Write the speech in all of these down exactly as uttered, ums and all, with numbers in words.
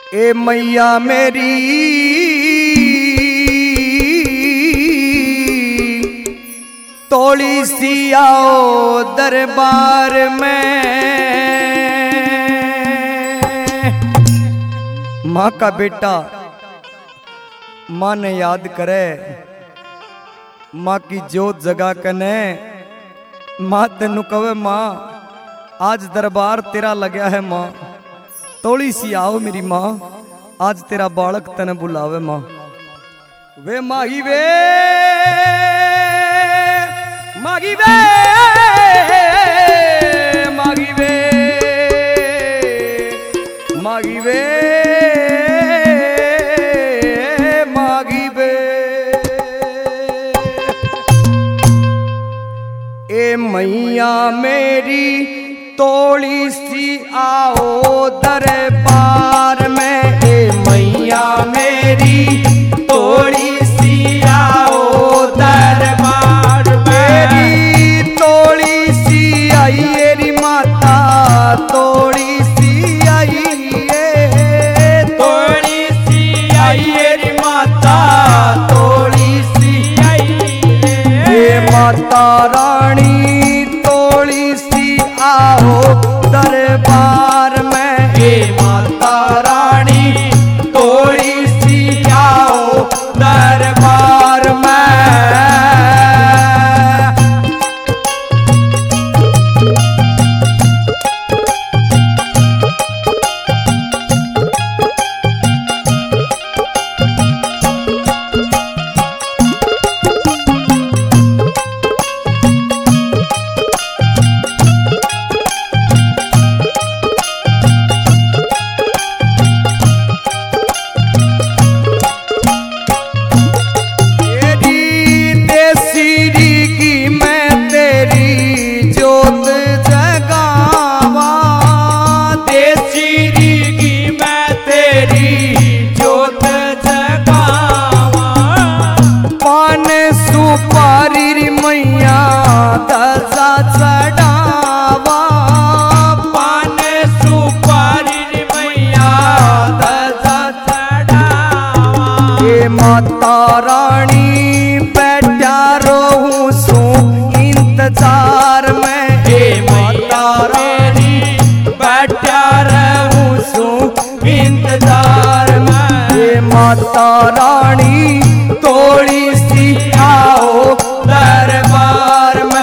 ए मैया मेरी तोड़ी सी आओ दरबार में। माँ का बेटा माँ ने याद करे, माँ की जोत जगा कने माँ तेनू कवे माँ आज दरबार तेरा लग्या है माँ, थोड़ी सी आओ मेरी माँ आज तेरा बालक तने बुलावे माँ। वे माही वे मागी वे मागी वे मागी वे मागी वे ए मैया मेरी तोड़ी सी आओ दरबार में। ए मैया मेरी तोड़ी सी आओ दरबार में। मेरी तोड़ी सी आई मेरी माता तोड़ी सी आई है, तोड़ी सी आई मेरी माता तोड़ी सी आई है। माता रानी तोड़ी सी आओ दरबार में। हे माता रानी तोड़ी सी आओ दरबार में। माता रानी बैठा रहूं सू इंतजार में। हे माता रानी बैठा रहूं सू इंतजार में। हे माता रानी तोड़ी सी आओ दरबार में।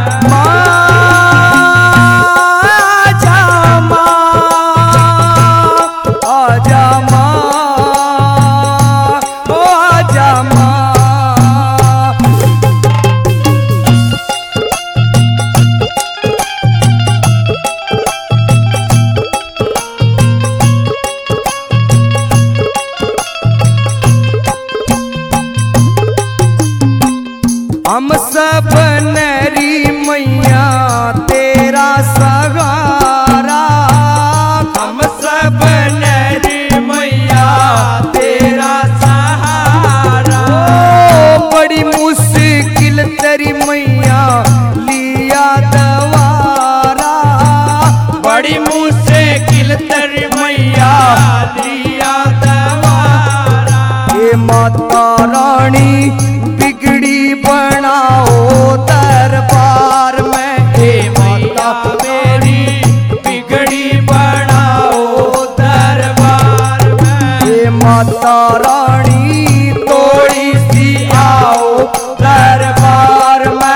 हम सब नरी मैया तेरा सहारा, हम सब नरी मैया तेरा सहारा। ओ बड़ी मुश्किल तेरी मैया लिया दवारा, बड़ी मुश्किल तेरी मैया लिया दवारा। ये माता रानी बिगड़ी बनाओ दरबार में। हे माता मेरी बिगड़ी बनाओ दरबार में। हे माता रानी तोड़ी सी आओ दरबार में।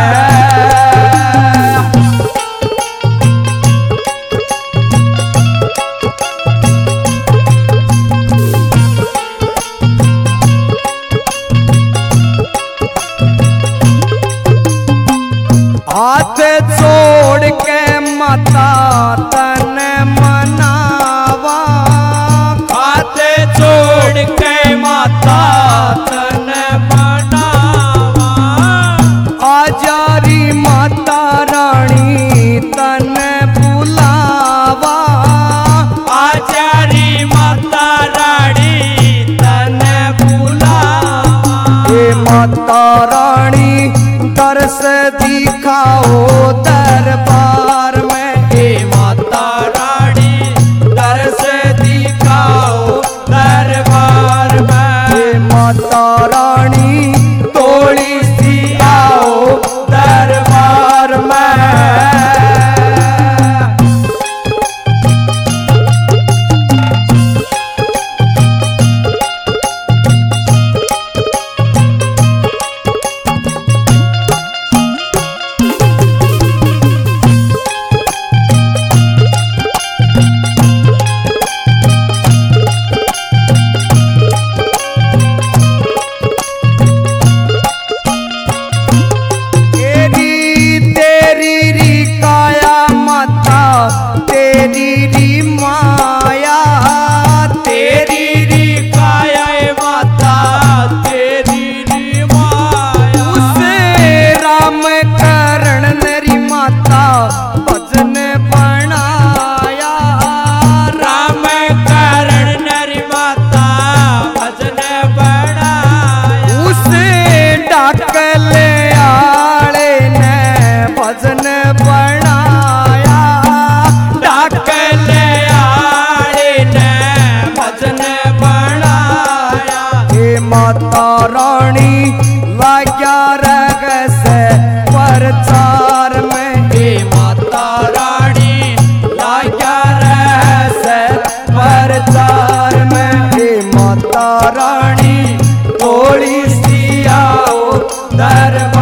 हाथ जोड़ के माता तन मनावा, हाथ जोड़ के माता तन मनावा। आजारी माता रानी तन बुलावा, आजारी माता रानी तन बुलावा। ये माता रानी दर्श दिखाओ दरबार में। हे माता रानी दर्श दिखाओ दरबार